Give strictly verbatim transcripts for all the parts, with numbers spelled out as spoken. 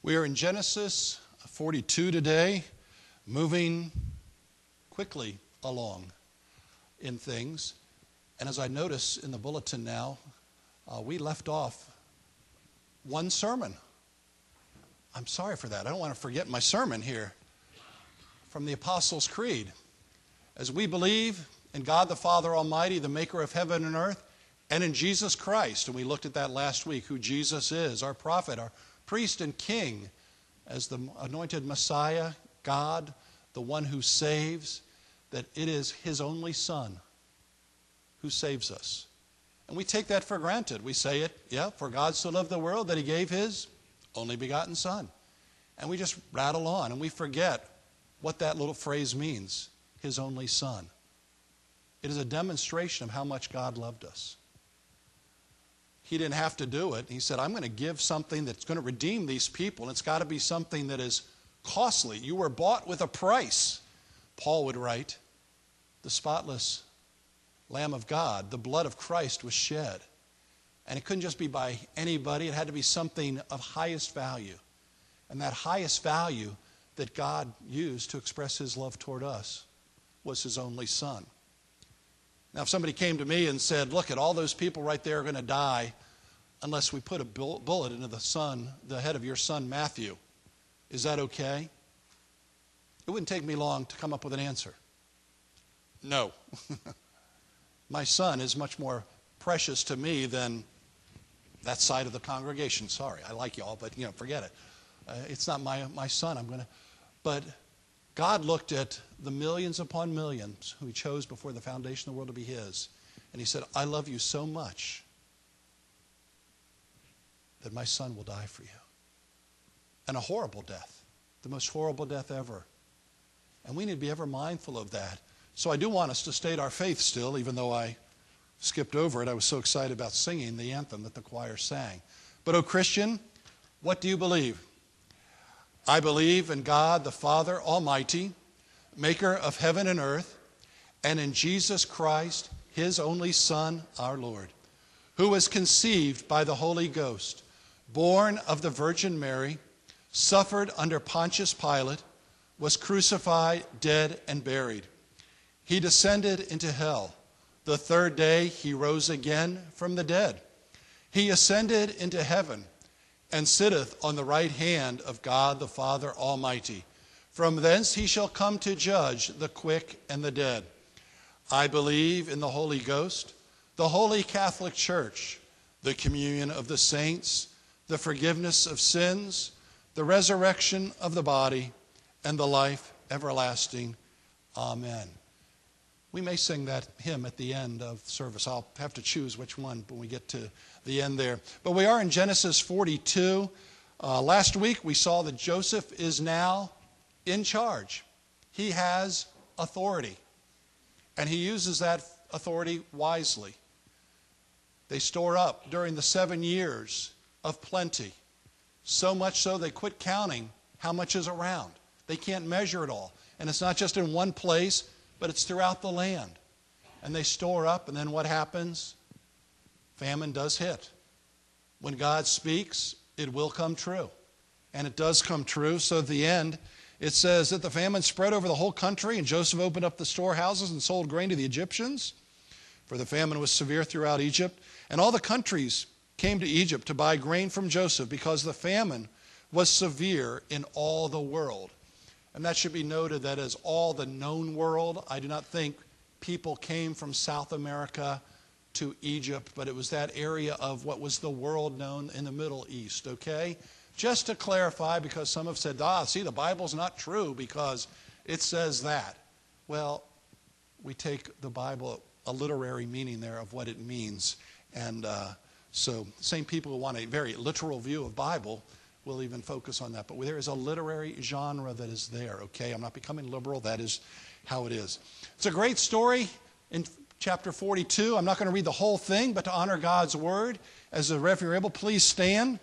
We are in Genesis forty-two today, moving quickly along in things. And as I notice in the bulletin now, uh, we left off one sermon. I'm sorry for that. I don't want to forget my sermon here from the Apostles' Creed. As we believe in God the Father Almighty, the maker of heaven and earth, and in Jesus Christ, and we looked at that last week, who Jesus is, our prophet, our priest and king, as the anointed Messiah, God, the one who saves, that it is his only Son who saves us. And we take that for granted. We say it, yeah, for God so loved the world that he gave his only begotten Son. And we just rattle on and we forget what that little phrase means, his only Son. It is a demonstration of how much God loved us. He didn't have to do it. He said, I'm going to give something that's going to redeem these people. And it's got to be something that is costly. You were bought with a price. Paul would write, the spotless Lamb of God, the blood of Christ was shed. And it couldn't just be by anybody. It had to be something of highest value. And that highest value that God used to express his love toward us was his only Son. Now, if somebody came to me and said, look, at all those people right there are going to die unless we put a bullet into the son, the head of your son, Matthew, is that okay? It wouldn't take me long to come up with an answer. No. My son is much more precious to me than that side of the congregation. Sorry, I like you all, but you know, forget it. Uh, it's not my, my son. I'm going to, but God looked at the millions upon millions who he chose before the foundation of the world to be his. And he said, I love you so much that my son will die for you. And a horrible death, the most horrible death ever. And we need to be ever mindful of that. So I do want us to state our faith still, even though I skipped over it. I was so excited about singing the anthem that the choir sang. But, O Christian, what do you believe? I believe in God the Father Almighty, maker of heaven and earth, and in Jesus Christ, his only Son, our Lord, who was conceived by the Holy Ghost, born of the Virgin Mary, suffered under Pontius Pilate, was crucified, dead, and buried. He descended into hell. The third day he rose again from the dead. He ascended into heaven and sitteth on the right hand of God the Father Almighty. From thence he shall come to judge the quick and the dead. I believe in the Holy Ghost, the holy Catholic Church, the communion of the saints, the forgiveness of sins, the resurrection of the body, and the life everlasting. Amen. We may sing that hymn at the end of service. I'll have to choose which one when we get to the end there. But we are in Genesis forty-two. Uh, last week we saw that Joseph is now in charge. He has authority. And he uses that authority wisely. They store up during the seven years of plenty. So much so they quit counting how much is around. They can't measure it all. And it's not just in one place, but it's throughout the land. And they store up, and then what happens? Famine does hit. When God speaks, it will come true. And it does come true. So at the end, it says that the famine spread over the whole country, and Joseph opened up the storehouses and sold grain to the Egyptians, for the famine was severe throughout Egypt. And all the countries came to Egypt to buy grain from Joseph, because the famine was severe in all the world. And that should be noted that as all the known world, I do not think people came from South America to Egypt, but it was that area of what was the world known in the Middle East, okay? Just to clarify, because some have said, ah, see, the Bible's not true because it says that. Well, we take the Bible, a literary meaning there of what it means. And uh, so same people who want a very literal view of Bible will even focus on that. But there is a literary genre that is there, okay? I'm not becoming liberal. That is how it is. It's a great story in chapter forty-two. I'm not going to read the whole thing, but to honor God's word, as the if you're able, please stand.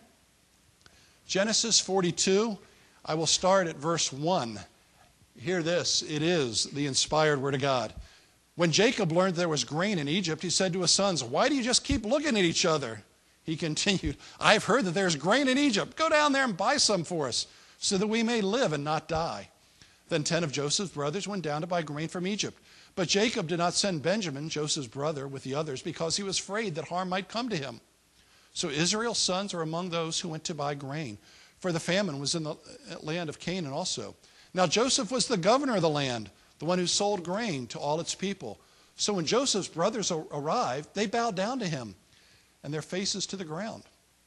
Genesis forty-two, I will start at verse one. Hear this. It is the inspired word of God. When Jacob learned there was grain in Egypt, he said to his sons, why do you just keep looking at each other? He He continued, I've heard that there's grain in Egypt. Go down there and buy some for us, so that we may live and not die. Then ten of Joseph's brothers went down to buy grain from Egypt. But Jacob did not send Benjamin, Joseph's brother, with the others, because he was afraid that harm might come to him. So Israel's sons are among those who went to buy grain, for the famine was in the land of Canaan also. Now Joseph was the governor of the land, the one who sold grain to all its people. So when Joseph's brothers arrived, they bowed down to him, and their faces to the ground.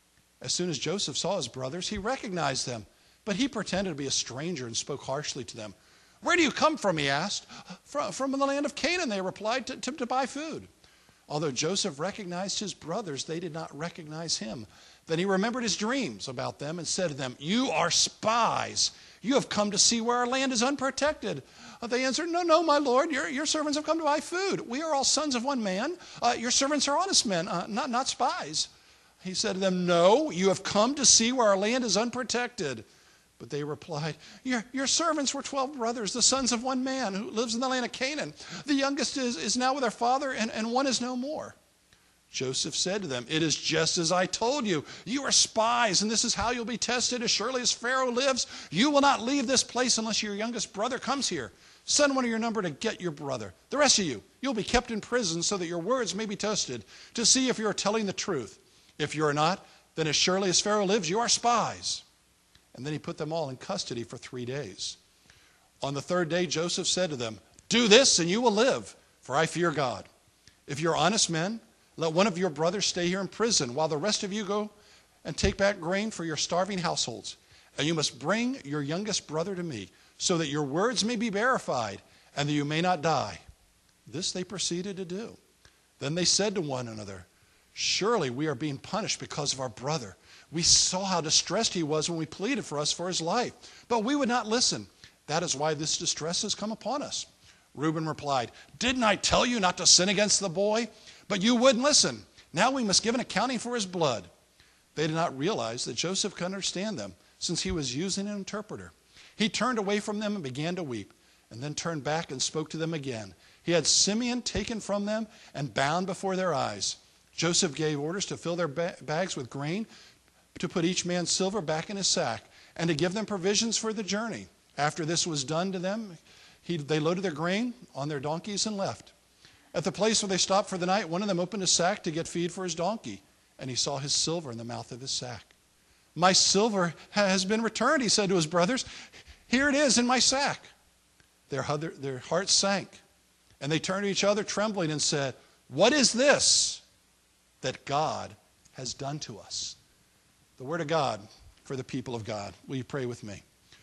As soon as Joseph saw his brothers, he recognized them, but he pretended to be a stranger and spoke harshly to them. Where do you come from, he asked. From, from the land of Canaan, they replied, to, to, to buy food. Although Joseph recognized his brothers, they did not recognize him. Then he remembered his dreams about them and said to them, you are spies. You have come to see where our land is unprotected. Uh, they answered, no, no, my lord, your, your servants have come to buy food. We are all sons of one man. Uh, your servants are honest men, uh, not, not spies. He said to them, no, you have come to see where our land is unprotected. But they replied, your, your servants were twelve brothers, the sons of one man who lives in the land of Canaan. The youngest is, is now with their father, and, and one is no more. Joseph said to them, it is just as I told you. You are spies, and this is how you'll be tested. As surely as Pharaoh lives, you will not leave this place unless your youngest brother comes here. Send one of your number to get your brother. The rest of you, you'll be kept in prison so that your words may be tested to see if you are telling the truth. If you are not, then as surely as Pharaoh lives, you are spies. And then he put them all in custody for three days. On the third day, Joseph said to them, do this and you will live, for I fear God. If you're honest men, let one of your brothers stay here in prison while the rest of you go and take back grain for your starving households. And you must bring your youngest brother to me, so that your words may be verified and that you may not die. This they proceeded to do. Then they said to one another, surely we are being punished because of our brother. We saw how distressed he was when we pleaded for us for his life, but we would not listen. That is why this distress has come upon us. Reuben replied, didn't I tell you not to sin against the boy? But you wouldn't listen. Now we must give an accounting for his blood. They did not realize that Joseph could understand them, since he was using an interpreter. He turned away from them and began to weep, and then turned back and spoke to them again. He had Simeon taken from them and bound before their eyes. Joseph gave orders to fill their ba- bags with grain, to put each man's silver back in his sack, and to give them provisions for the journey. After this was done to them, he, they loaded their grain on their donkeys and left. At the place where they stopped for the night, one of them opened his sack to get feed for his donkey, and he saw his silver in the mouth of his sack. My silver has been returned, he said to his brothers. Here it is in my sack. Their, other, their hearts sank, and they turned to each other trembling and said, what is this that God has done to us? The word of God for the people of God. Will you pray with me?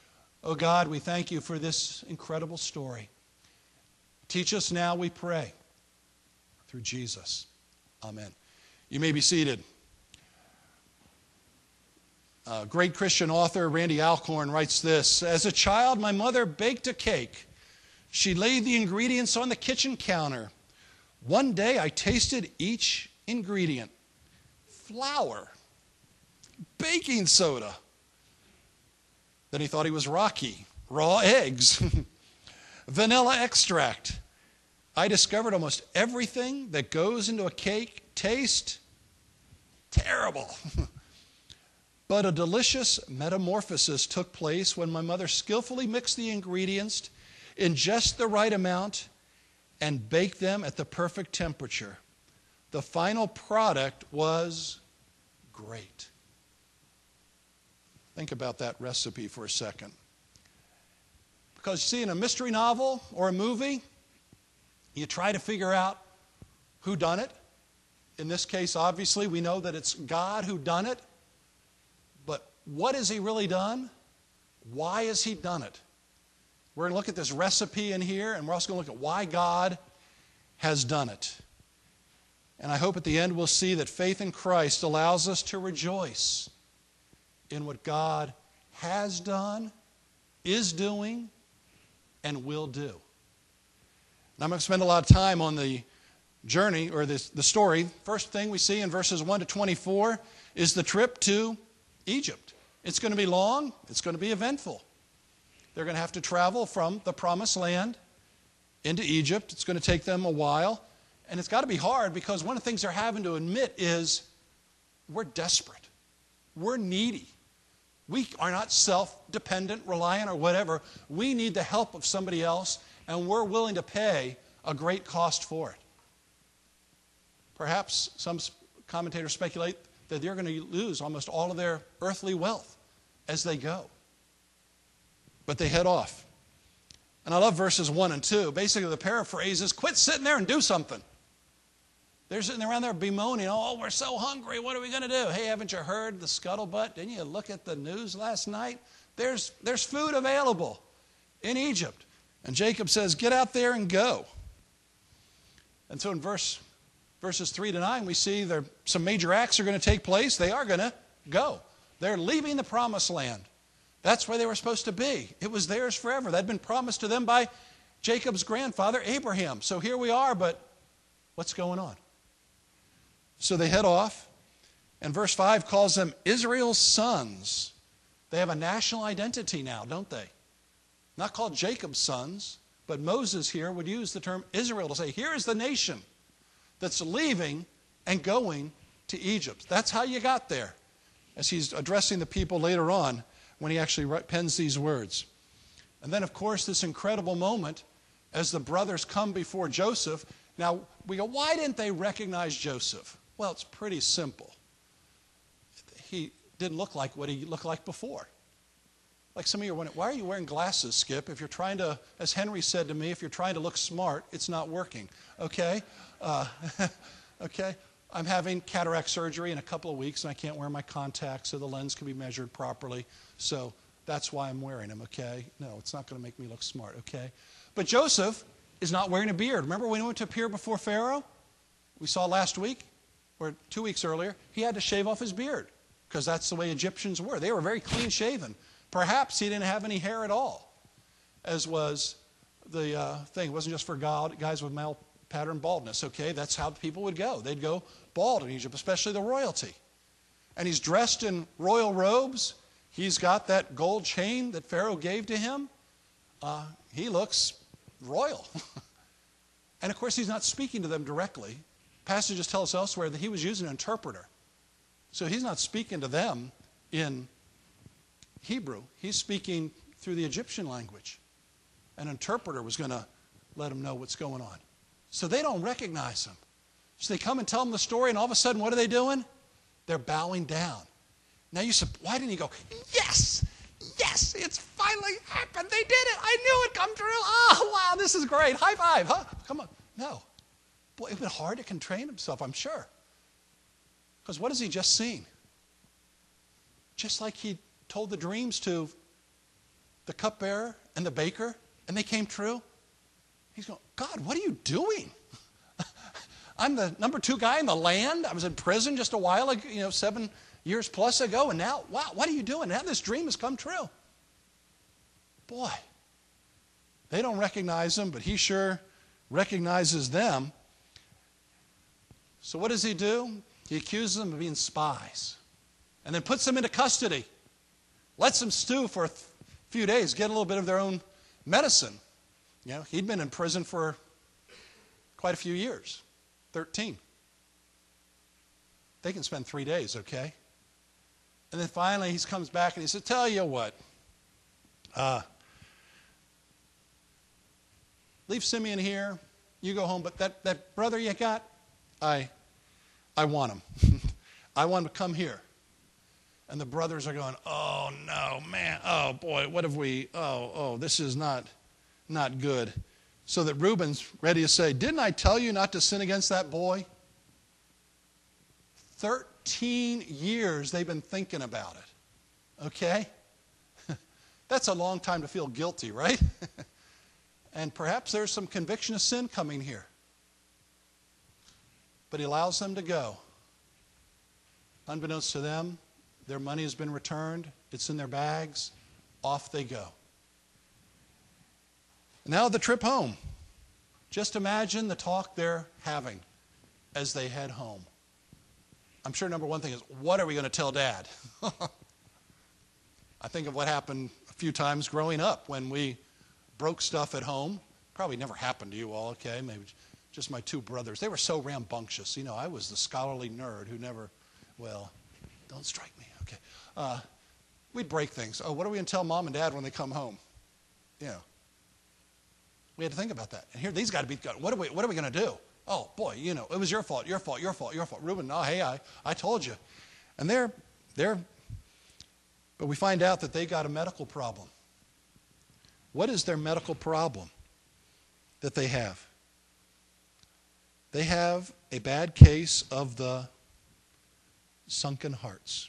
Oh God, we thank you for this incredible story. Teach us now, we pray, through Jesus. Amen. You may be seated. Uh, great Christian author Randy Alcorn writes this, as a child, my mother baked a cake. She laid the ingredients on the kitchen counter. One day I tasted each ingredient. Flour. Baking soda. Then he thought he was Rocky. Raw eggs. Vanilla extract. I discovered almost everything that goes into a cake tastes terrible. But a delicious metamorphosis took place when my mother skillfully mixed the ingredients in just the right amount and baked them at the perfect temperature. The final product was great. Think about that recipe for a second. Because you see, in a mystery novel or a movie, you try to figure out who done it. In this case, obviously, we know that it's God who done it. But what has he really done? Why has he done it? We're going to look at this recipe in here, and we're also going to look at why God has done it. And I hope at the end we'll see that faith in Christ allows us to rejoice in what God has done, is doing, and will do. And I'm going to spend a lot of time on the journey, or this, the story. First thing we see in verses one to twenty-four is the trip to Egypt. It's going to be long. It's going to be eventful. They're going to have to travel from the promised land into Egypt. It's going to take them a while. And it's got to be hard because one of the things they're having to admit is we're desperate. We're needy. We are not self-dependent, reliant, or whatever. We need the help of somebody else, and we're willing to pay a great cost for it. Perhaps some commentators speculate that they're going to lose almost all of their earthly wealth as they go. But they head off. And I love verses one and two. Basically, the paraphrase is, quit sitting there and do something. They're sitting around there bemoaning, oh, we're so hungry, what are we going to do? Hey, haven't you heard the scuttlebutt? Didn't you look at the news last night? There's, there's food available in Egypt. And Jacob says, get out there and go. And so in verse, verses three to nine, we see there some major acts are going to take place. They are going to go. They're leaving the promised land. That's where they were supposed to be. It was theirs forever. That had been promised to them by Jacob's grandfather, Abraham. So here we are, but what's going on? So they head off, and verse five calls them Israel's sons. They have a national identity now, don't they? Not called Jacob's sons, but Moses here would use the term Israel to say, here is the nation that's leaving and going to Egypt. That's how you got there, as he's addressing the people later on when he actually pens these words. And then, of course, this incredible moment as the brothers come before Joseph. Now, we go, why didn't they recognize Joseph? Well, it's pretty simple. He didn't look like what he looked like before. Like some of you are wondering, why are you wearing glasses, Skip? If you're trying to, as Henry said to me, if you're trying to look smart, it's not working. Okay? Uh, okay? I'm having cataract surgery in a couple of weeks, and I can't wear my contacts so the lens can be measured properly. So that's why I'm wearing them, okay? No, it's not going to make me look smart, okay? But Joseph is not wearing a beard. Remember when he went to appear before Pharaoh? We saw last week, or two weeks earlier, he had to shave off his beard because that's the way Egyptians were. They were very clean-shaven. Perhaps he didn't have any hair at all, as was the uh, thing. It wasn't just for God, guys with male pattern baldness, okay? That's how people would go. They'd go bald in Egypt, especially the royalty. And he's dressed in royal robes. He's got that gold chain that Pharaoh gave to him. Uh, he looks royal. And of course, he's not speaking to them directly. Passages tell us elsewhere that he was using an interpreter. So he's not speaking to them in Hebrew. He's speaking through the Egyptian language. An interpreter was going to let him know what's going on. So they don't recognize him. So they come and tell him the story, and all of a sudden, what are they doing? They're bowing down. Now you said, why didn't he go, yes, yes, it's finally happened. They did it. I knew it'd come true. Oh, wow, this is great. High five, huh? Come on. No. Boy, it's been hard to contain himself, I'm sure. Because what has he just seen? Just like he told the dreams to the cupbearer and the baker, and they came true. He's going, God, what are you doing? I'm the number two guy in the land. I was in prison just a while ago, you know, seven years plus ago, and now, wow, what are you doing? Now this dream has come true. Boy, they don't recognize him, but he sure recognizes them. So what does he do? He accuses them of being spies and then puts them into custody. Lets them stew for a th- few days, get a little bit of their own medicine. You know, he'd been in prison for quite a few years, thirteen. They can spend three days, okay? And then finally he comes back and he said, tell you what, uh, leave Simeon here, you go home, but that, that brother you got, I, I want him. I want him to come here. And the brothers are going, oh, no, man, oh, boy, what have we, oh, oh, this is not, not good. So that Reuben's ready to say, didn't I tell you not to sin against that boy? Thirteen years they've been thinking about it, okay? That's a long time to feel guilty, right? And perhaps there's some conviction of sin coming here. But he allows them to go. Unbeknownst to them, their money has been returned. It's in their bags. Off they go. Now the trip home. Just imagine the talk they're having as they head home. I'm sure number one thing is, what are we going to tell Dad? I think of what happened a few times growing up when we broke stuff at home. Probably never happened to you all, okay? Maybe just my two brothers. They were so rambunctious. You know, I was the scholarly nerd who never, well, don't strike me. Okay. Uh, we'd break things. Oh, what are we going to tell mom and dad when they come home? You know. We had to think about that. And here, these got to be, what are we, what are we going to do? Oh, boy, you know, it was your fault, your fault, your fault, your fault. Reuben, oh, hey, I, I told you. And they're, they're, but we find out that they got a medical problem. What is their medical problem that they have? They have a bad case of the sunken hearts.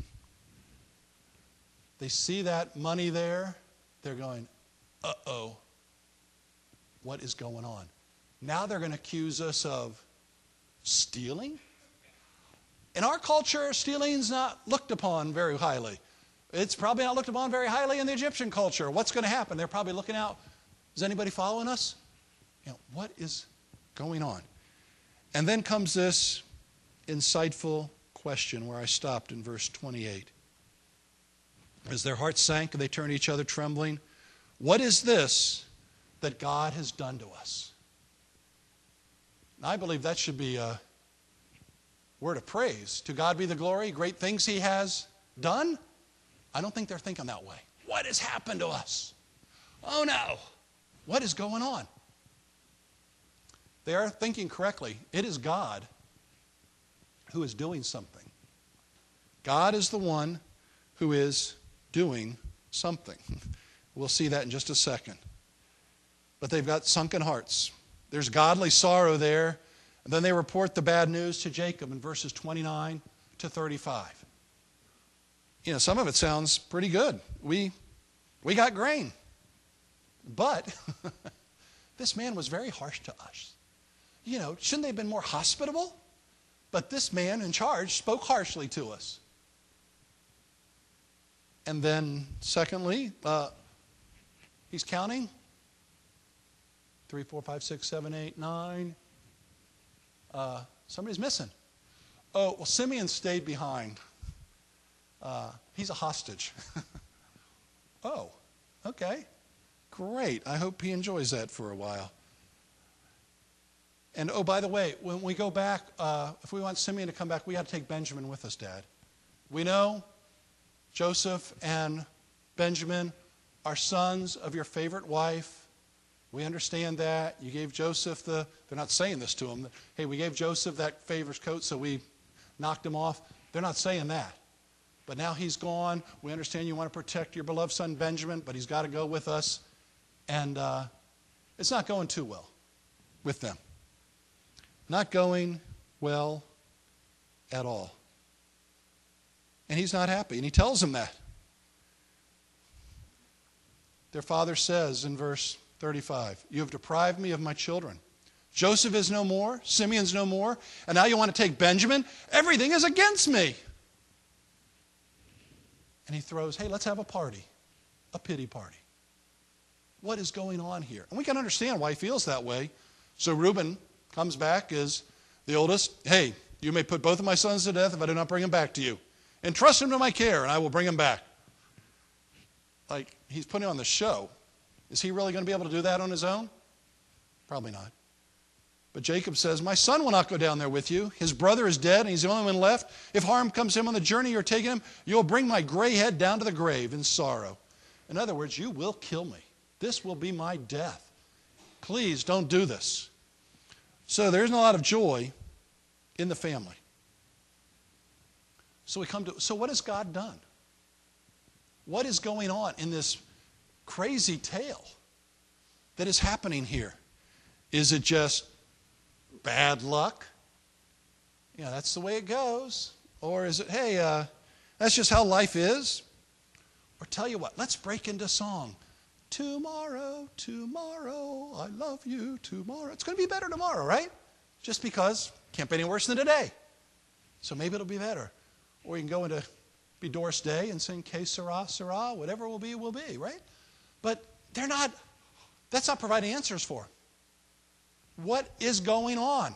They see that money there. They're going, uh-oh, what is going on? Now they're going to accuse us of stealing? In our culture, stealing is not looked upon very highly. It's probably not looked upon very highly in the Egyptian culture. What's going to happen? They're probably looking out. Is anybody following us? You know, what is going on? And then comes this insightful question where I stopped in verse twenty-eight. As their hearts sank and they turned to each other trembling, what is this that God has done to us? And I believe that should be a word of praise. To God be the glory, great things he has done. I don't think they're thinking that way. What has happened to us? Oh no, what is going on? They are thinking correctly. It is God who is doing something. God is the one who is doing something. We'll see that in just a second. But they've got sunken hearts. There's godly sorrow there. And then they report the bad news to Jacob in verses twenty-nine to thirty-five. You know, some of it sounds pretty good. We, we got grain. But this man was very harsh to us. You know, shouldn't they have been more hospitable? But this man in charge spoke harshly to us. And then, secondly, uh, he's counting. Three, four, five, six, seven, eight, nine. Uh, somebody's missing. Oh, well, Simeon stayed behind. Uh, he's a hostage. Oh, okay. Great. I hope he enjoys that for a while. And, oh, by the way, when we go back, uh, if we want Simeon to come back, we got to take Benjamin with us, Dad. We know Joseph and Benjamin are sons of your favorite wife. We understand that. You gave Joseph the, they're not saying this to him, hey, we gave Joseph that favor's coat, so we knocked him off. They're not saying that. But now he's gone. We understand you want to protect your beloved son Benjamin, but he's got to go with us. And uh, it's not going too well with them. Not going well at all. And he's not happy, and he tells them that. Their father says in verse thirty-five, you have deprived me of my children. Joseph is no more, Simeon's no more, and now you want to take Benjamin? Everything is against me. And he throws, hey, let's have a party, a pity party. What is going on here? And we can understand why he feels that way. So Reuben comes back as the oldest. Hey, you may put both of my sons to death if I do not bring them back to you. Entrust him to my care, and I will bring him back. Like, he's putting on the show. Is he really going to be able to do that on his own? Probably not. But Jacob says, my son will not go down there with you. His brother is dead, and he's the only one left. If harm comes to him on the journey you're taking him, you'll bring my gray head down to the grave in sorrow. In other words, you will kill me. This will be my death. Please don't do this. So there isn't a lot of joy in the family. So we come to, so what has God done? What is going on in this crazy tale that is happening here? Is it just bad luck? Yeah, that's the way it goes. Or is it, hey, uh, that's just how life is? Or tell you what, let's break into song. Tomorrow, tomorrow, I love you tomorrow. It's going to be better tomorrow, right? Just because can't be any worse than today. So maybe it'll be better. Or you can go into be Doris Day and sing Que Sera, Sera, whatever will be, will be, right? But they're not, that's not providing answers for. What is going on?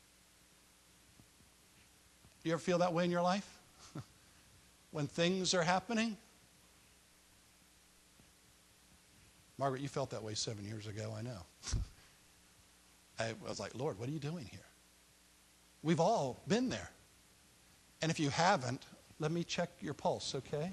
You ever feel that way in your life? When things are happening? Margaret, you felt that way seven years ago, I know. I was like, Lord, what are you doing here? We've all been there. And if you haven't, let me check your pulse, okay?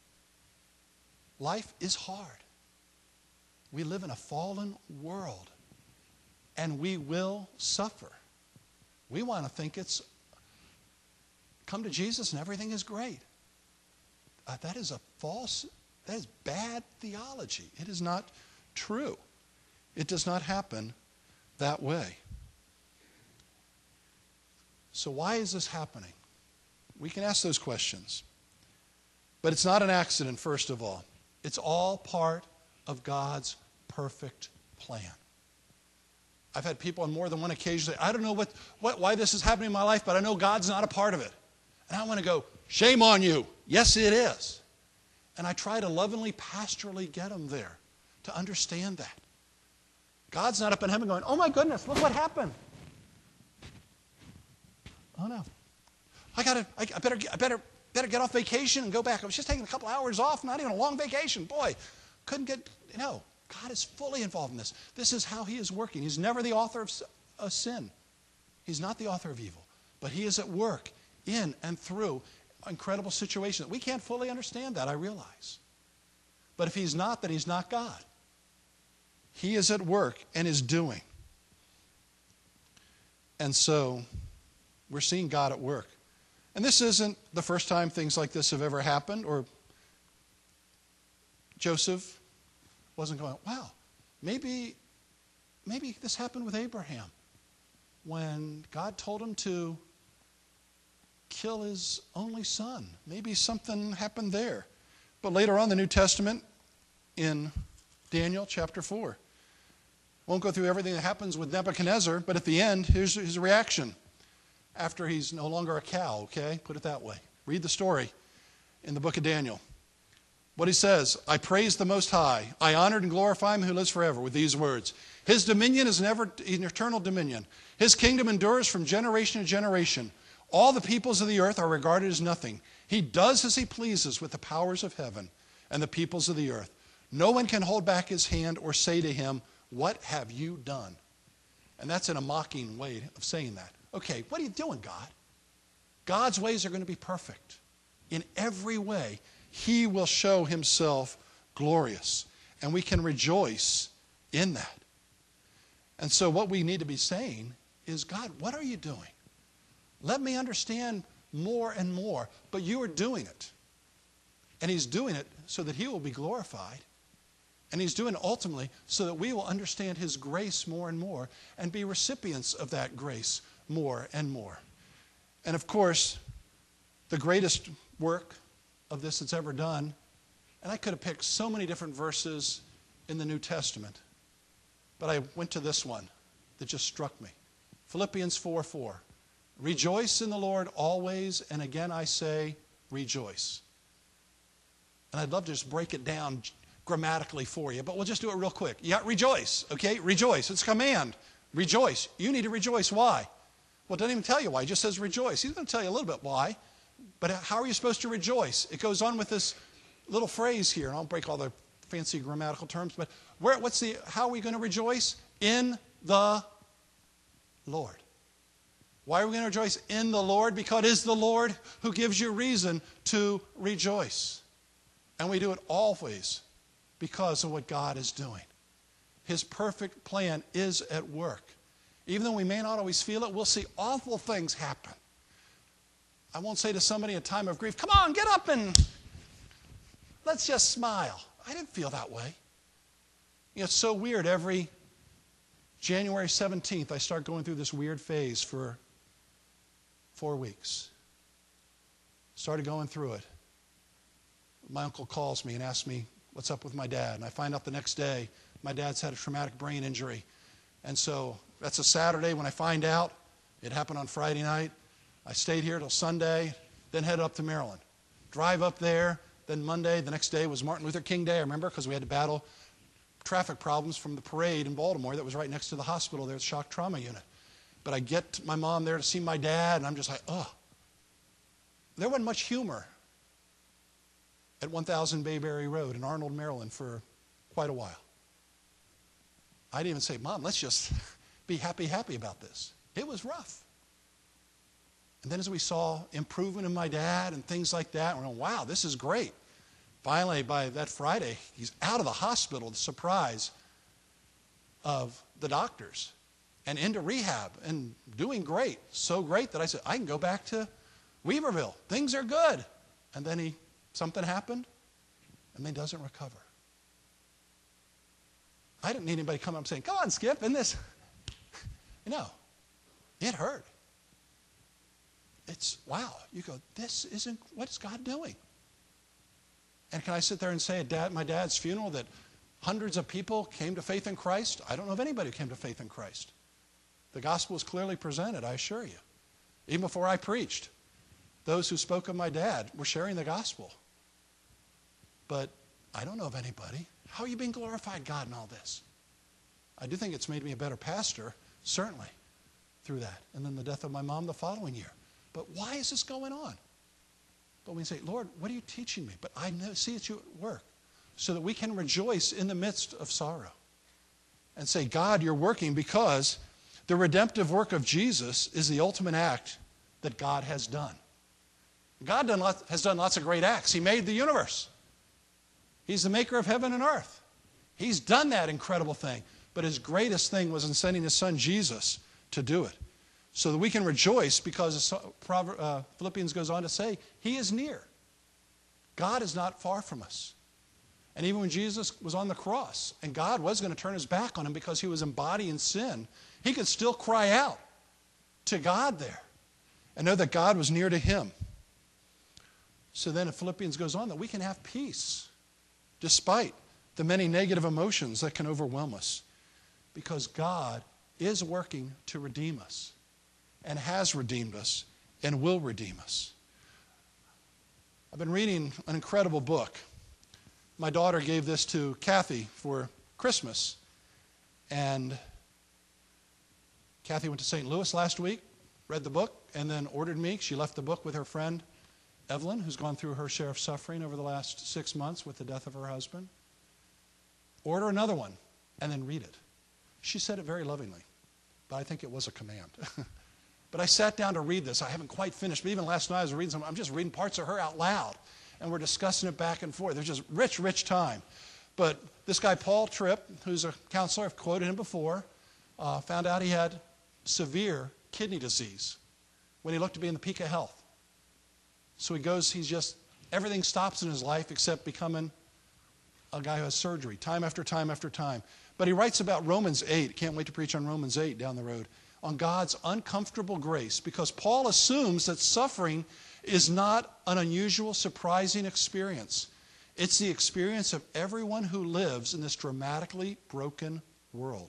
Life is hard. We live in a fallen world, and we will suffer. We want to think it's come to Jesus and everything is great. Uh, that is a false, that is bad theology. It is not true. It does not happen that way. So why is this happening? We can ask those questions. But it's not an accident, first of all. It's all part of God's perfect plan. I've had people on more than one occasion say, I don't know what, what, why this is happening in my life, but I know God's not a part of it. And I want to go, shame on you. Yes, it is. And I try to lovingly, pastorally get them there to understand that. God's not up in heaven going, oh my goodness, look what happened. Oh no. I gotta, I, I better, I better, better get off vacation and go back. I was just taking a couple hours off, not even a long vacation. Boy, couldn't get, you know, God is fully involved in this. This is how he is working. He's never the author of, of sin. He's not the author of evil. But he is at work in and through incredible situations. We can't fully understand that, I realize. But if he's not, then he's not God. He is at work and is doing. And so we're seeing God at work. And this isn't the first time things like this have ever happened, or Joseph wasn't going, wow, maybe, maybe this happened with Abraham when God told him to kill his only son. Maybe something happened there. But later on in the New Testament, in Daniel chapter four, won't go through everything that happens with Nebuchadnezzar, but at the end, here's his reaction after he's no longer a cow, okay? Put it that way. Read the story in the book of Daniel. What he says, I praise the Most High. I honored and glorify him who lives forever, with these words. His dominion is an, ever, an eternal dominion. His kingdom endures from generation to generation. All the peoples of the earth are regarded as nothing. He does as he pleases with the powers of heaven and the peoples of the earth. No one can hold back his hand or say to him, what have you done? And that's in a mocking way of saying that. Okay, what are you doing, God? God's ways are going to be perfect. In every way, he will show himself glorious. And we can rejoice in that. And so what we need to be saying is, God, what are you doing? Let me understand more and more. But you are doing it. And he's doing it so that he will be glorified. And he's doing it ultimately so that we will understand his grace more and more and be recipients of that grace more and more. And of course, the greatest work of this that's ever done, and I could have picked so many different verses in the New Testament, but I went to this one that just struck me. Philippians four four. Rejoice in the Lord always, and again I say, rejoice. And I'd love to just break it down grammatically for you, but we'll just do it real quick. Yeah, rejoice, okay? Rejoice. It's a command. Rejoice. You need to rejoice. Why? Well, it doesn't even tell you why. It just says rejoice. He's going to tell you a little bit why. But how are you supposed to rejoice? It goes on with this little phrase here, and I'll break all the fancy grammatical terms, but where, what's the, how are we going to rejoice? In the Lord. Why are we going to rejoice in the Lord? Because it is the Lord who gives you reason to rejoice. And we do it always because of what God is doing. His perfect plan is at work. Even though we may not always feel it, we'll see awful things happen. I won't say to somebody in a time of grief, come on, get up and let's just smile. I didn't feel that way. You know, it's so weird. Every January seventeenth, I start going through this weird phase for four weeks. Started going through it. My uncle calls me and asks me what's up with my dad. And I find out the next day my dad's had a traumatic brain injury. And so that's a Saturday when I find out. It happened on Friday night. I stayed here till Sunday, then headed up to Maryland. Drive up there, then Monday. The next day was Martin Luther King Day, I remember, because we had to battle traffic problems from the parade in Baltimore that was right next to the hospital there, the shock trauma unit. But I get my mom there to see my dad, and I'm just like, oh. There wasn't much humor at one thousand Bayberry Road in Arnold, Maryland for quite a while. I didn't even say, Mom, let's just be happy, happy about this. It was rough. And then as we saw improvement in my dad and things like that, we're going, wow, this is great. Finally, by that Friday, he's out of the hospital, the surprise of the doctors, and into rehab and doing great. So great that I said, I can go back to Weaverville. Things are good. And then he, something happened, and then he doesn't recover. I didn't need anybody coming up saying, come on, Skip, in this. No, it hurt. It's, wow, you go, this isn't, what is God doing? And can I sit there and say at dad, my dad's funeral that hundreds of people came to faith in Christ? I don't know of anybody who came to faith in Christ. The gospel was clearly presented, I assure you. Even before I preached, those who spoke of my dad were sharing the gospel. But I don't know of anybody. How are you being glorified, God, in all this? I do think it's made me a better pastor, certainly, through that. And then the death of my mom the following year. But why is this going on? But we say, Lord, what are you teaching me? But I know, see it's you at work, so that we can rejoice in the midst of sorrow and say, God, you're working, because the redemptive work of Jesus is the ultimate act that God has done. God done lot, has done lots of great acts. He made the universe. He's the maker of heaven and earth. He's done that incredible thing. But his greatest thing was in sending his son Jesus to do it, so that we can rejoice, because uh, Philippians goes on to say, he is near. God is not far from us. And even when Jesus was on the cross, and God was going to turn his back on him because he was embodying sin, he could still cry out to God there and know that God was near to him. So then Philippians goes on that we can have peace despite the many negative emotions that can overwhelm us, because God is working to redeem us, and has redeemed us, and will redeem us. I've been reading an incredible book. My daughter gave this to Kathy for Christmas, and Kathy went to Saint Louis last week, read the book, and then ordered me. She left the book with her friend Evelyn, who's gone through her share of suffering over the last six months with the death of her husband. Order another one, and then read it. She said it very lovingly, but I think it was a command. But I sat down to read this. I haven't quite finished, but even last night I was reading some, I'm just reading parts of her out loud, and we're discussing it back and forth. There's just rich, rich time. But this guy, Paul Tripp, who's a counselor, I've quoted him before, uh, found out he had severe kidney disease when he looked to be in the peak of health. So he goes, he's just, everything stops in his life except becoming a guy who has surgery, time after time after time. But he writes about Romans eight, can't wait to preach on Romans eight down the road, on God's uncomfortable grace, because Paul assumes that suffering is not an unusual, surprising experience. It's the experience of everyone who lives in this dramatically broken world.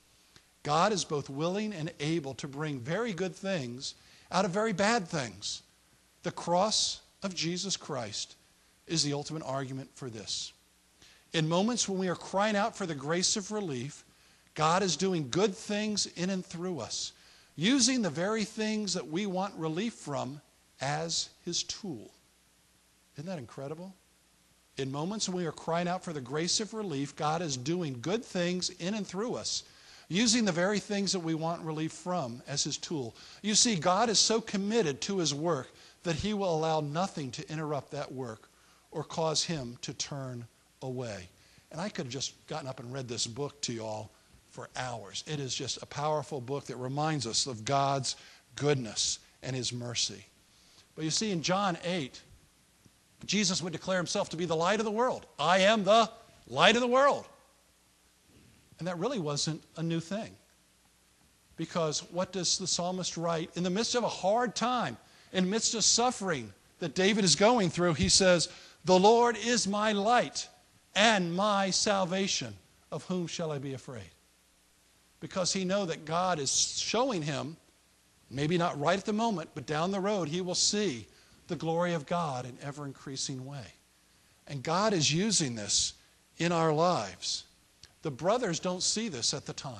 God is both willing and able to bring very good things out of very bad things. The cross of Jesus Christ is the ultimate argument for this. In moments when we are crying out for the grace of relief, God is doing good things in and through us, using the very things that we want relief from as his tool. Isn't that incredible? In moments when we are crying out for the grace of relief, God is doing good things in and through us, using the very things that we want relief from as his tool. You see, God is so committed to his work that he will allow nothing to interrupt that work or cause him to turn away. And I could have just gotten up and read this book to you all for hours. It is just a powerful book that reminds us of God's goodness and his mercy. But you see, in John eight, Jesus would declare himself to be the light of the world. I am the light of the world. And that really wasn't a new thing. Because what does the psalmist write? In the midst of a hard time, in the midst of suffering that David is going through, he says, the Lord is my light and my salvation. Of whom shall I be afraid? Because he knows that God is showing him, maybe not right at the moment, but down the road he will see the glory of God in ever-increasing way. And God is using this in our lives. The brothers don't see this at the time.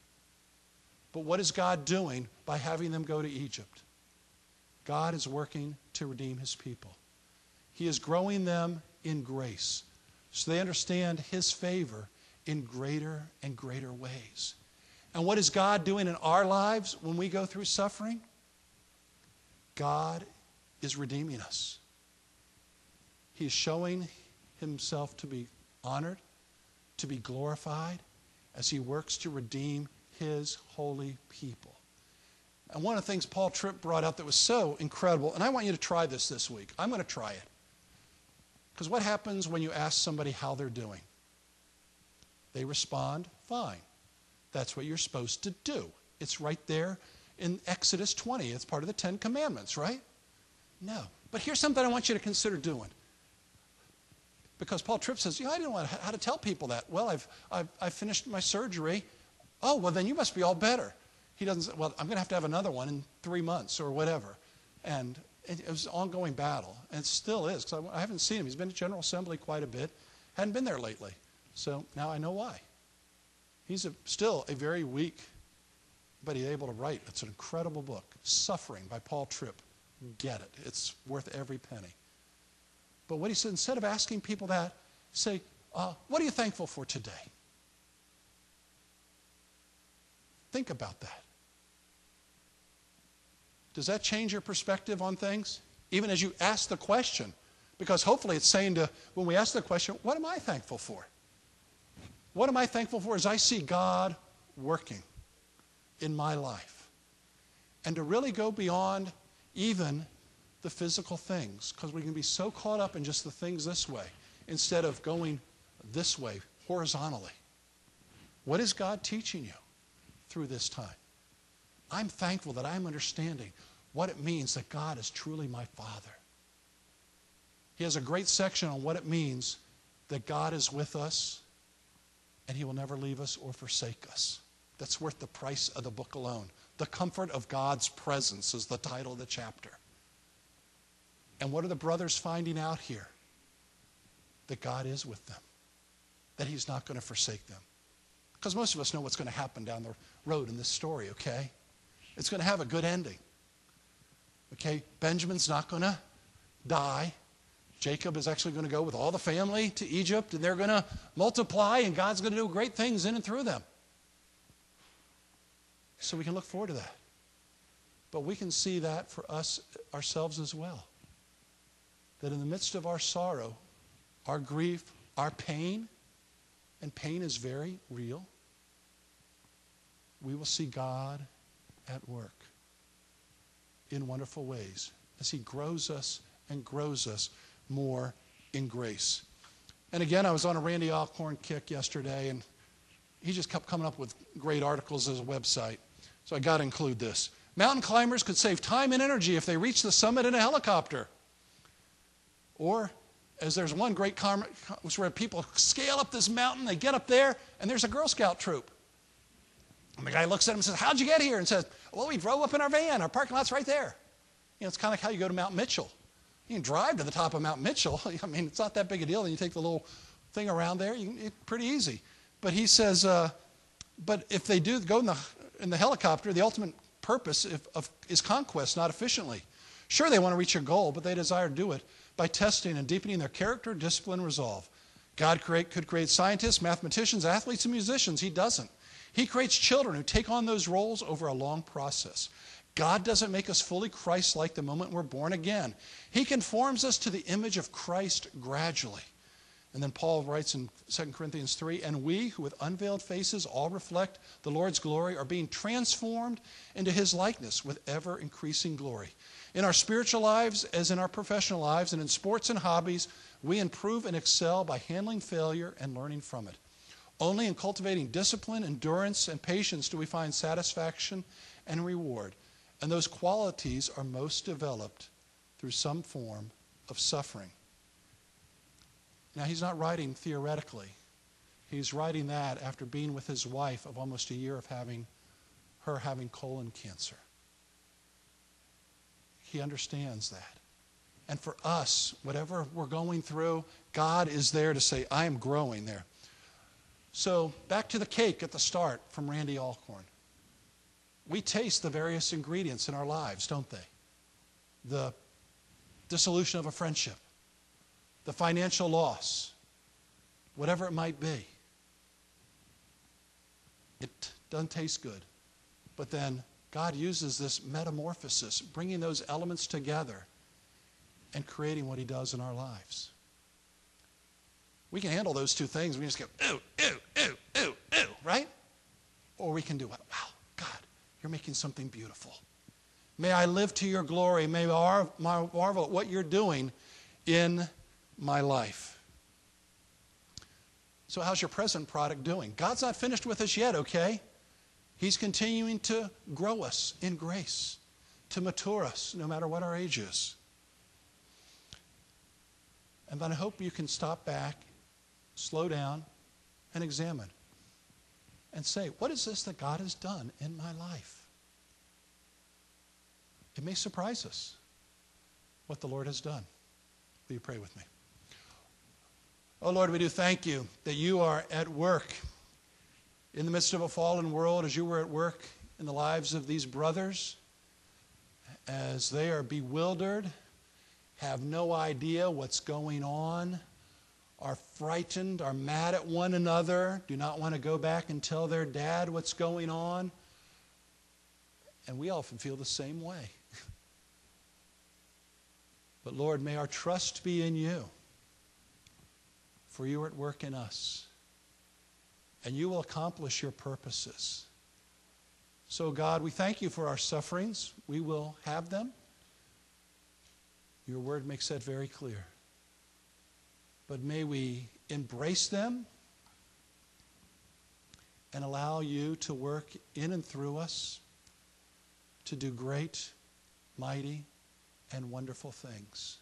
But what is God doing by having them go to Egypt? God is working to redeem his people. He is growing them in grace so they understand his favor in greater and greater ways. And what is God doing in our lives when we go through suffering? God is redeeming us. He is showing himself to be honored, to be glorified, as he works to redeem his holy people. And one of the things Paul Tripp brought out that was so incredible, and I want you to try this this week. I'm going to try it. Because what happens when you ask somebody how they're doing? They respond, fine. That's what you're supposed to do. It's right there in Exodus twenty. It's part of the Ten Commandments, right? No. But here's something I want you to consider doing. Because Paul Tripp says, you know, I didn't know how to tell people that. Well, I've, I've, I've finished my surgery. Oh, well, then you must be all better. He doesn't say, well, I'm going to have to have another one in three months or whatever. And it, it was an ongoing battle. And it still is, because I, I haven't seen him. He's been to General Assembly quite a bit. Hadn't been there lately. So now I know why. He's a, still a very weak, but he's able to write. It's an incredible book, Suffering by Paul Tripp. Get it. It's worth every penny. But what he said, instead of asking people that, say, uh, what are you thankful for today? Think about that. Does that change your perspective on things? Even as you ask the question. Because hopefully it's saying to, when we ask the question, what am I thankful for? What am I thankful for as I see God working in my life? And to really go beyond even the physical things, because we can be so caught up in just the things this way instead of going this way horizontally. What is God teaching you through this time? I'm thankful that I'm understanding what it means that God is truly my Father. He has a great section on what it means that God is with us and he will never leave us or forsake us. That's worth the price of the book alone. The Comfort of God's Presence is the title of the chapter. And what are the brothers finding out here? That God is with them. That he's not going to forsake them. Because most of us know what's going to happen down the road in this story, okay? It's going to have a good ending. Okay? Benjamin's not going to die. Jacob is actually going to go with all the family to Egypt, and they're going to multiply, and God's going to do great things in and through them. So we can look forward to that. But we can see that for us ourselves as well. That in the midst of our sorrow, our grief, our pain, and pain is very real, we will see God at work in wonderful ways as he grows us and grows us more in grace. And again, I was on a Randy Alcorn kick yesterday, and he just kept coming up with great articles as a website. So I got to include this. Mountain climbers could save time and energy if they reached the summit in a helicopter. Or, as there's one great comment where people scale up this mountain, they get up there, and there's a Girl Scout troop. And the guy looks at him and says, how'd you get here? And says, well, we drove up in our van. Our parking lot's right there. You know, it's kind of like how you go to Mount Mitchell. You can drive to the top of Mount Mitchell. I mean, it's not that big a deal. Then you take the little thing around there. You can, it's pretty easy. But he says, uh, but if they do go in the, in the helicopter, the ultimate purpose of, of, is conquest, not efficiently. Sure, they want to reach a goal, but they desire to do it by testing and deepening their character, discipline, and resolve. God create, could create scientists, mathematicians, athletes, and musicians. He doesn't. He creates children who take on those roles over a long process. God doesn't make us fully Christ-like the moment we're born again. He conforms us to the image of Christ gradually. And then Paul writes in Second Corinthians three, and we who with unveiled faces all reflect the Lord's glory are being transformed into his likeness with ever-increasing glory. In our spiritual lives, as in our professional lives, and in sports and hobbies, we improve and excel by handling failure and learning from it. Only in cultivating discipline, endurance, and patience do we find satisfaction and reward. And those qualities are most developed through some form of suffering. Now, he's not writing theoretically. He's writing that after being with his wife of almost a year of having her having colon cancer. He understands that. And for us, whatever we're going through, God is there to say, I am growing there. So back to the cake at the start from Randy Alcorn. We taste the various ingredients in our lives, don't they? The dissolution of a friendship, the financial loss, whatever it might be. It doesn't taste good. But then God uses this metamorphosis, bringing those elements together and creating what he does in our lives. We can handle those two things. We just go, ooh, ooh, ooh, ooh, ooh, right? Or we can do what? Wow, God, you're making something beautiful. May I live to your glory. May I marvel at what you're doing in my life. So how's your present product doing? God's not finished with us yet, okay? He's continuing to grow us in grace, to mature us, no matter what our age is. And then I hope you can stop back, slow down, and examine. And say, what is this that God has done in my life? It may surprise us what the Lord has done. Will you pray with me? Oh Lord, we do thank you that you are at work in the midst of a fallen world, as you were at work in the lives of these brothers, as they are bewildered, have no idea what's going on, are frightened, are mad at one another, do not want to go back and tell their dad what's going on. And we often feel the same way. But Lord, may our trust be in you, for you are at work in us, and you will accomplish your purposes. So God, we thank you for our sufferings. We will have them. Your word makes that very clear. But may we embrace them and allow you to work in and through us to do great, mighty, and wonderful things.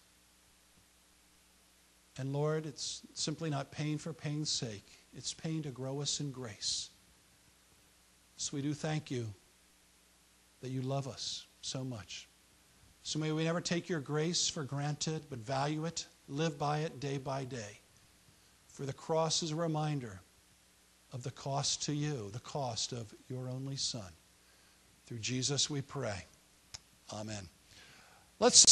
And Lord, it's simply not pain for pain's sake. It's pain to grow us in grace. So we do thank you that you love us so much. So may we never take your grace for granted, but value it, live by it day by day. For the cross is a reminder of the cost to you, the cost of your only Son. Through Jesus we pray. Amen. Let's